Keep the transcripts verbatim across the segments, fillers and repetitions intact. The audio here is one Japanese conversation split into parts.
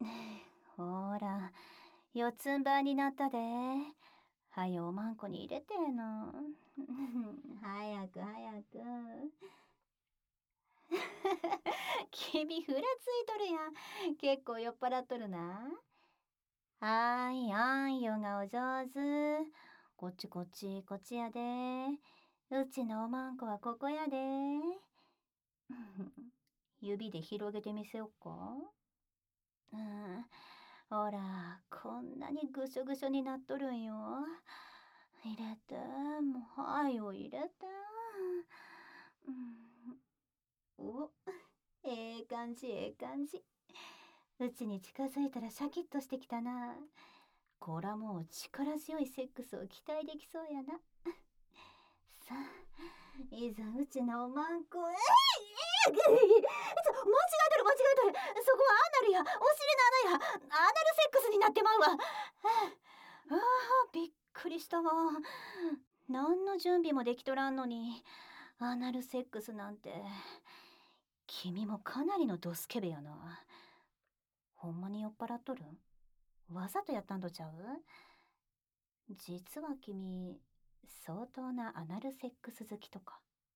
ほら、四つん這いになったで。はよおまんこに入れてえの。早く早く。君ふらついとるやん。結構酔っ払っとるな。はーい、あんよがお上手。こっちこっち、こっちやで。うちのおまんこはここやで。指で広げてみせよっか。うん、ほら、こんなにぐしょぐしょになっとるんよ。入れて、もう、はよ入れて。うん、お、ええ感じ、ええ感じ。うちに近づいたらシャキッとしてきたな。こらもう力強いセックスを期待できそうやな。さあ、いざうちのおまんこ、えいえいちょ、間違えとる間違えとる。そこはアナルや、お尻の穴や、アナルセックスになってまうわ。ああ、びっくりしたわ。何の準備もできとらんのに、アナルセックスなんて。君もかなりのドスケベやな。ほんまに酔っ払っとるん？わざとやったんとちゃう？実は君、相当なアナルセックス好きとか。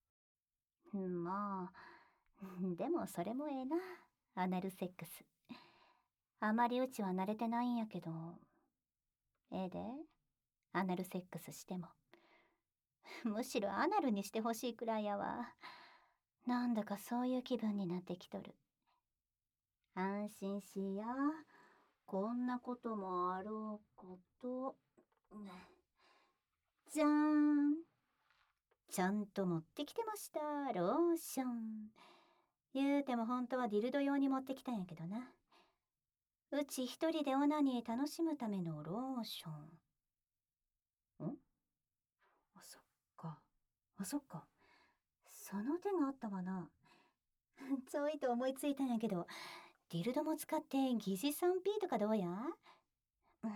まあ、でもそれもええな、アナルセックス。あまりうちは慣れてないんやけど、ええで、アナルセックスしても。むしろアナルにしてほしいくらいやわ。なんだかそういう気分になってきとる。安心しや。こんなこともあろうこと。じゃーん。ちゃんと持ってきてました。ローション。言うても本当はディルド用に持ってきたんやけどな。うち一人でオナニー楽しむためのローション。ん？あ、そっか。あ、そっか。その手があったわな。ちょいと思いついたんやけど、ディルドも使って疑似 スリーピー とかどうや？うん、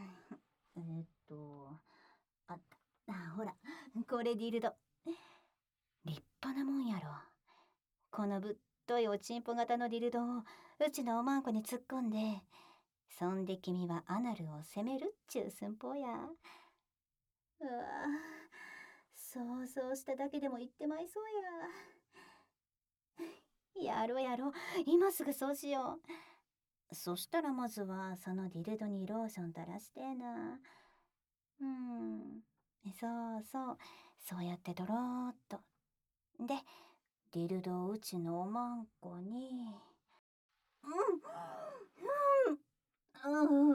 えっと、あった。あ、ほら、これディルド。立派なもんやろ。このぶっといおちんぽ型のディルドをうちのおまんこに突っ込んで、そんで君はアナルを責めるっちゅう寸法や。うわぁ、想像しただけでも言ってまいそうや。やろうやろう。今すぐそうしよう。そしたらまずはそのディルドにローション垂らしてえな。うん。そうそう。そうやってドローっと。で、ディルドをうちのおまんこに。うん。うん。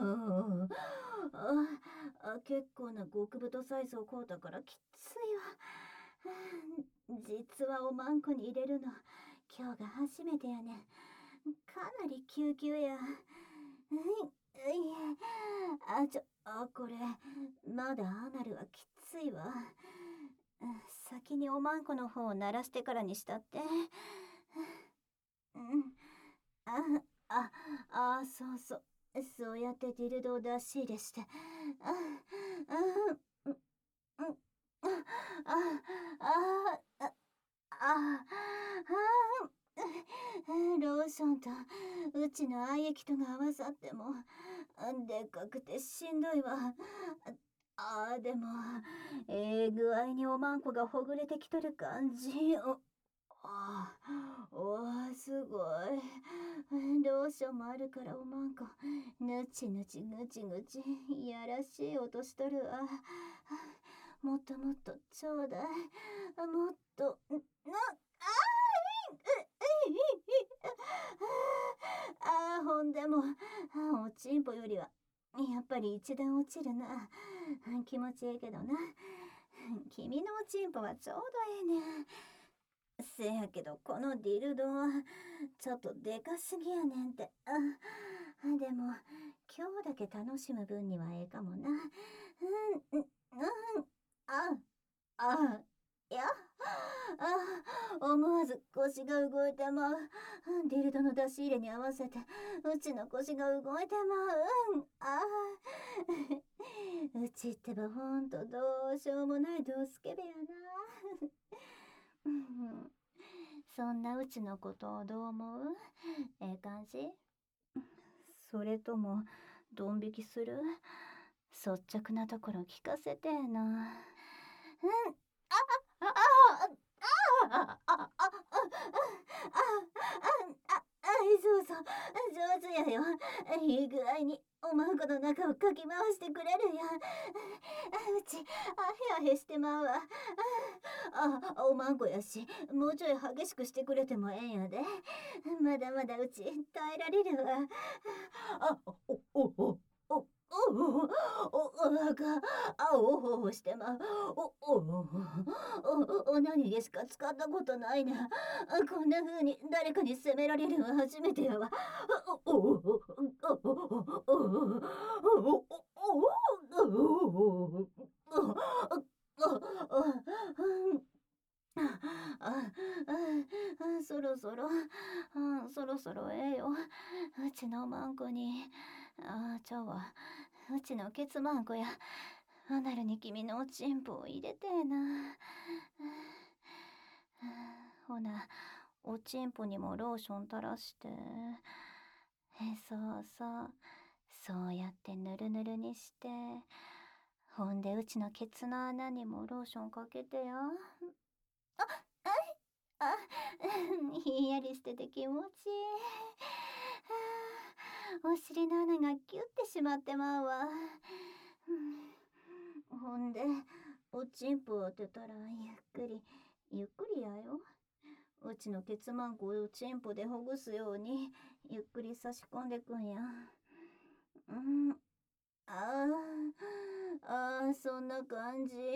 うん。あ、結構な極太サイズを買うたからきついわ。実はおまんこに入れるの今日が初めてやねん。かなり救急や。うい、うい、あ、ちょ、あ、これ、まだアナルはきついわ。先におまんこの方を鳴らしてからにしたって。うん。あ、あ、あ、そうそう。そうやってディルドを出し入れして。あ、あ、うん、うん、あ、あ、あ、あ、あ、ローションとうちの愛液とが合わさってもでっかくてしんどいわ。ああ、でもええ具合におまんこがほぐれてきとる感じ。おああ、おーすごい。ローションもあるからおまんこぬちぬちぐちぐちいやらしい音しとるわ。もっともっとちょうだい。もっとな、あああ、ほんでも、おちんぽよりは、やっぱり一段落ちるな。気持ちええけどな。君のおちんぽはちょうどええねん。せやけど、このディルドは、ちょっとでかすぎやねんって。あ、でも、今日だけ楽しむ分にはええかもな。うん、うん、あ、あ、いや、あ、思わず腰が動いてまう。ディルドの出し入れに合わせて、うちの腰が動いてまう。うん、あ、うちってばほんとどうしようもないドスケベやな。うん、そんなうちのことをどう思う？ええ感じ？ それとも、ドン引きする？率直なところ聞かせてえな。うん。ああ、ああ、ああ、ああ、ああ、ああ、ああ、あ、そうそう、上手やよ。いい具合におまんこの中をかき回してくれるやん。あ、うち、あ、へあへしてまうわ。ああ、おまんこやし、もうちょい激しくしてくれてもええんやで。まだまだうち耐えられるわ。あ、お、お、お、お、お、お、お、おなか、あ、おほほしてまう。お、お、お、お、何げしか使ったことないな。こんな風に誰かに責められるのは初めてやわ。お、お、お、お、お、お、お、あ、あ、そろそろ、あ、そろそろええよ。うちのマンコに、あ、ちゃうわ。うちのケツマンコや。アナルに君のおちんぽを入れてえな。ほな、おちんぽにもローション垂らして。え、そうそう。そうやってぬるぬるにして。ほんでうちのケツの穴にもローションかけてや。あ、あい、あ、ひんやりしてて気持ちいい。はあ、お尻の穴がキュッてしまってまうわ。うん、ほんで、おちんぽを当てたらゆっくり、ゆっくりやよ。うちのケツマンコをおちんぽでほぐすように、ゆっくり差し込んでくんや。うん、ああ、ああ、そんな感じ。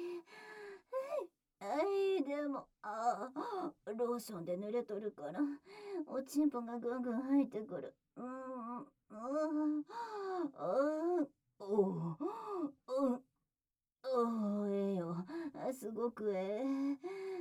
えい、でも、ああ、ローションで濡れとるから、おちんぽがぐんぐん入ってくる。うん、うん、ああ、おお、うん、おー、ええよ。すごくええ。うん、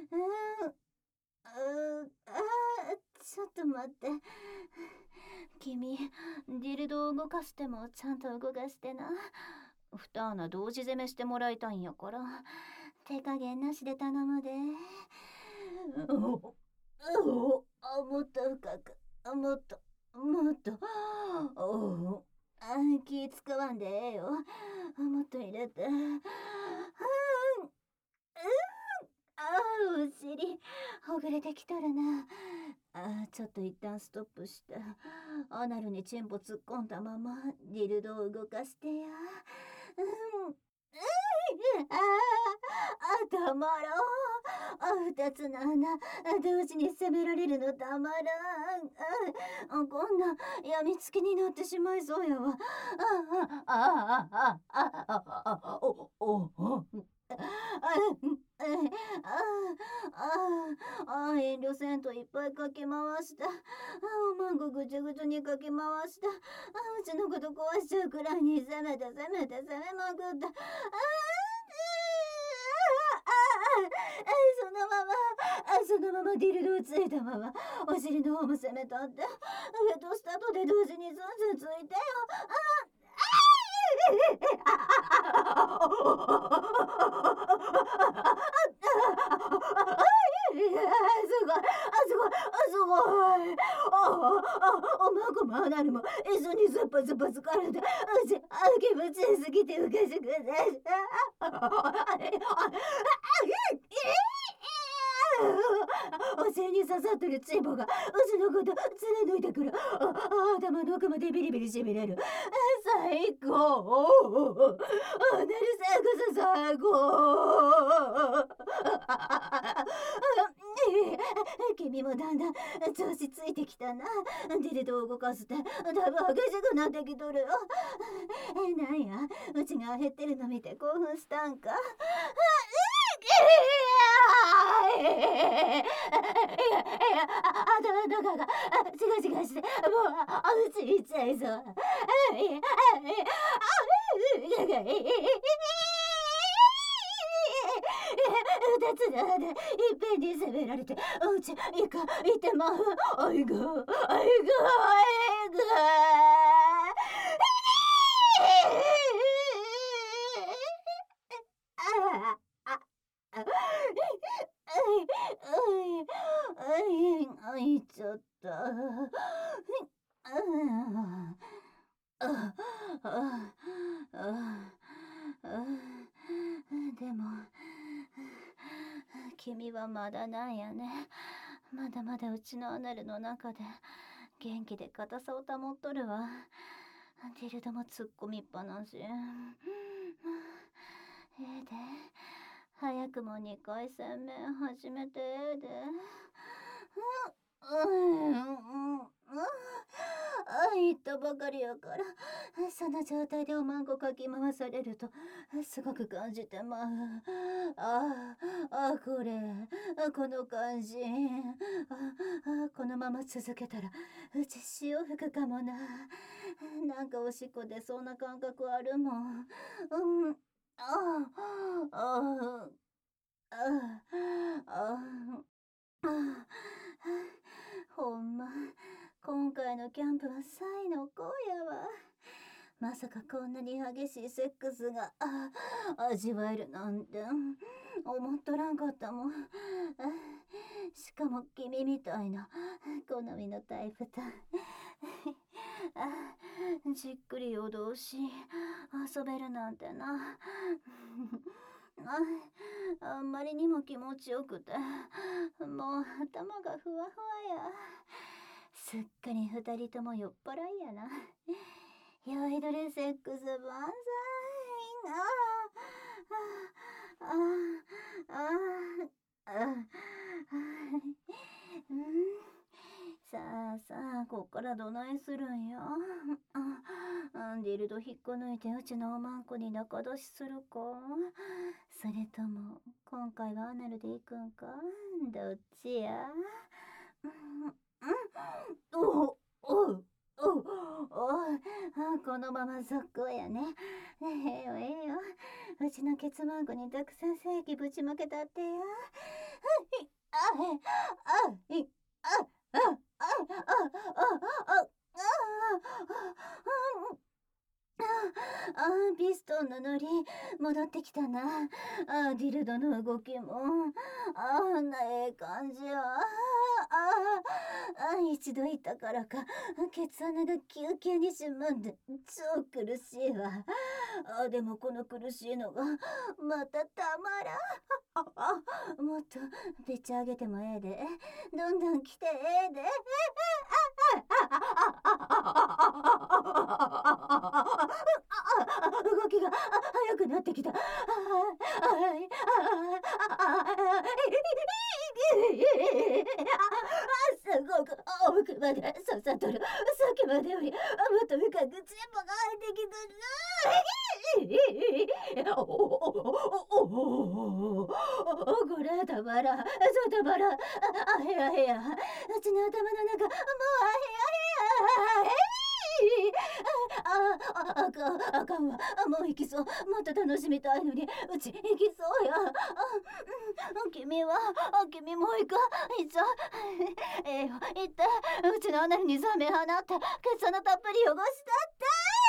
ああ、ちょっと待って。君、ディルドを動かしてもちゃんと動かしてな。二穴同時攻めしてもらいたいんやから。手加減なしで頼むで。おお、お、あ、もっと深く、あ、もっと、もっと、おお、あ、気使わんでええよ。あ、もっと入れて。うん、うん、ああ、お尻、ほぐれてきとるな。あ、ちょっと一旦ストップした。アナルにチンポ突っ込んだまま、ディルドを動かしてや。うん。うん。ああ、たまらん。あ、二つの穴、同時に攻められるのたまらん。あ、こんな、やみつきになってしまいそうやわ。ああ、ああ、ああ、ああ、ああ、お、お、お、あ、あ、あ、あ、あ、遠慮せんといっぱいかき回した。あ、おまんこぐちゅぐちゅにかき回した。あ、うちのこと壊しちゃうくらいに攻めて攻めて攻めまくった。ああ、そのまま、あ、そのままディルドをついたまま、お尻の方も攻めたって。上と下とで同時にずんずんついてよ。すごい、あ、すごい、あ、すごい。ああ、おまんこもアナルも一緒にズッパズッパ疲れて、うち、あ、気持ちいいすぎて浮かしてくれた。お尻に刺さってるチンポがうちのこと貫いてくる。あ、あ、頭の奥までビリビリしびれる。最高。あ、寝るセックス最高。君もだんだん調子ついてきたな。ディルドを動かすってだいぶ激しくなってきとるよ。え、なんや、うちが減ってるの見て興奮したんか。いやいや、頭の中がチガチガして、もうおうち行っちゃいそう。二つの穴いっぺんに攻められて、おうちいかいてまう。あいが、あいが、あいが。ああ、あ、あい、あい、あい、あいちゃった。ああ。 君はまだなんやね。まだまだうちのアナルの中で元気で硬さを保っとるわ。ディルドも突っ込みっぱなし。ええで、早くもにかい戦目始めてええで。うん、うん、うん、あ、言ったばかりやから、その状態でおまんこかき回されると、すごく感じてまう。ああ、あ、これ、あ、この感じ。あ、あ、このまま続けたら、うち潮吹くかもな。なんかおしっこ出そうな感覚あるもん。うん、ああ、ああ、ああ、ああ、ほんま、今回のキャンプはサイの子やわ。まさかこんなに激しいセックスが、あ、味わえるなんて、思っとらんかったもん。しかも君みたいな好みのタイプだ。じっくり夜通し遊べるなんてな。あ、あんまりにも気持ちよくて、もう頭がふわふわや。すっかり二人とも酔っ払いやな。酔いどれセックス万歳。ああ、ああ、ああ、ああ、うん。さあさあ、こっからどないするんや。あ、ディルド引っこ抜いてうちのおまんこに仲出しするか、それとも、今回はアナルで行くんか、どっちや。うん、うん、おおおおお、このまま続行やね。ええよええよ。うちのケツマンコにたくさん正規ぶちまけたってや。あ、あ、い、あ、あ、あ、あ、あ、あ、ああ、ピストンのノリ戻ってきたな。あ、ディルドの動きもあんなええ感じや。ああ、一度いたからかケツ穴がキュウキュウに締まんで超苦しいわ。あ、でもこの苦しいのがまたたまらん。あ、あ、もっとべち上げてもええで。どんどん来てええで。動きが速くなってきた。すごく奥まで刺さっとる。さっきまでよりもっと深くチンポが入ってきとる。おおおおこれたまらん。そうたまらん。あへやへや。うちの頭の中もうあへやへや。ああ、あかん、あかんわ。もう行きそう。もっと楽しみたいのに、うち行きそうや。あ、うん、君は、あ、君も行か、いっちゃ。ええよ、行って、うちのアナルにザメ放って、ケツのたっぷり汚したって。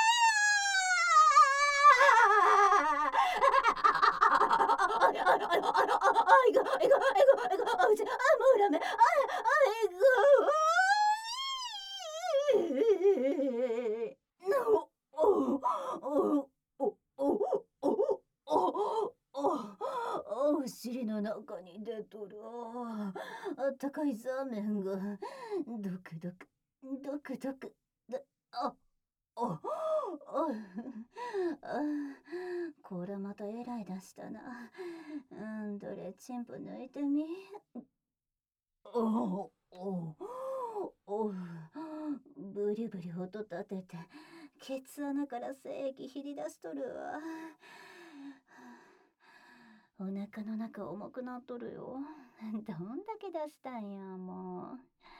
あ、あ、あ、あ、あ、あ、あ、あ、あ、あ、あ、あ、あ、あ、あ、あ、あ、あ、あ、うち、あ、もうダメ。あ、あ、行く。おおおおおおおおお尻の中に出とる。あったかいザーメンがドクドクドクドクだ。ああああ、これまたえらい出したな。うん、どれチンポ抜いてみ。おおおお、ブリブリ音立ててケツ穴から精液ひり出しとるわ。お腹の中重くなっとるよ。どんだけ出したんやもう。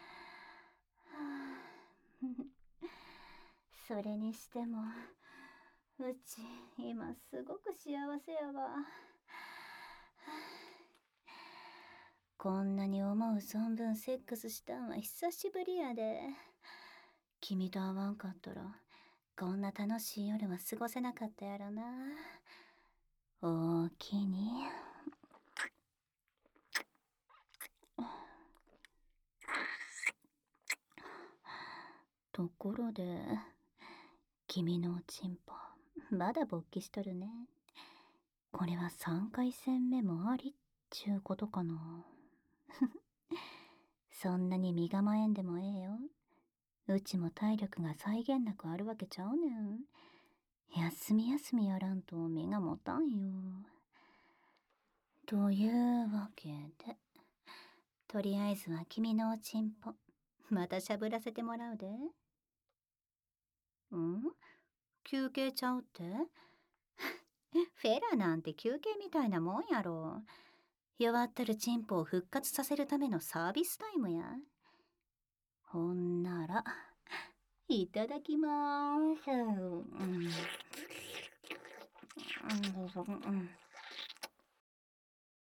それにしてもうち今すごく幸せやわ。こんなに思う存分セックスしたんは久しぶりやで。君と会わんかったらこんな楽しい夜は過ごせなかったやろな。おおきに。ところで君のおちんぽまだ勃起しとるね。これはさんかい戦目もありっちゅうことかな。そんなに身構えんでもええよ。うちも体力が際限なくあるわけちゃうねん。休み休みやらんと目が持たんよ。というわけで、とりあえずは君のおちんぽ、またしゃぶらせてもらうで。ん休憩ちゃうって？フェラなんて休憩みたいなもんやろ。弱ってるチンポを復活させるためのサービスタイムや。ほんなら、いただきまーす。うん。うん、うん、